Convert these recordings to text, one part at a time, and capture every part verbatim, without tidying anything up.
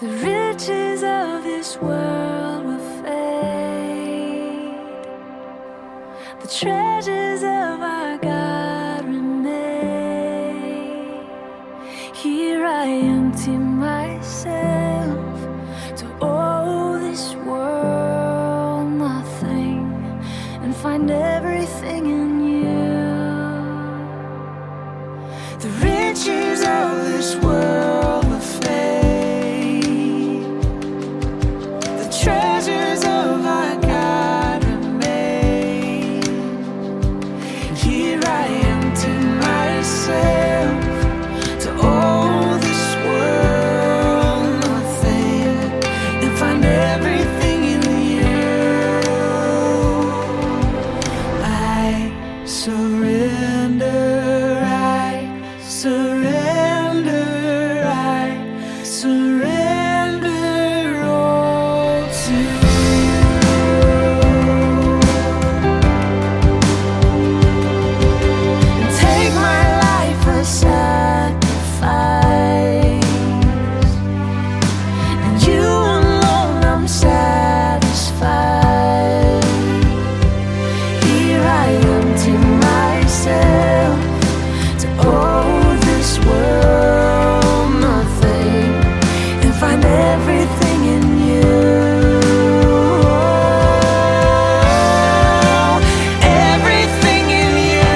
The riches of this world will fade. The treasures of our God remain. Here I empty myself to owe this world nothing and find everything in you. The riches of this world will fade. The treasures of our God remain. Here I empty myself to owe this world nothing and find everything in you. I surrender. Surrender, I surrender all to you. And take my life a sacrifice, and you alone I'm satisfied. Here I empty myself to owe this world nothing and find everything in you. Everything in you.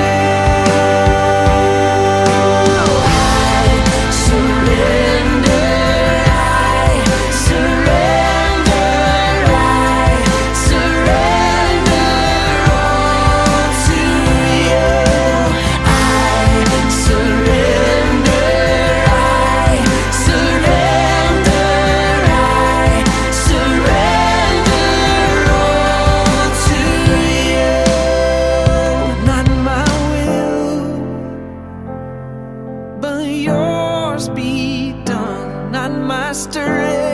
I surrender, I surrender, I surrender all to you. I surrender. Yours be done, not my strength.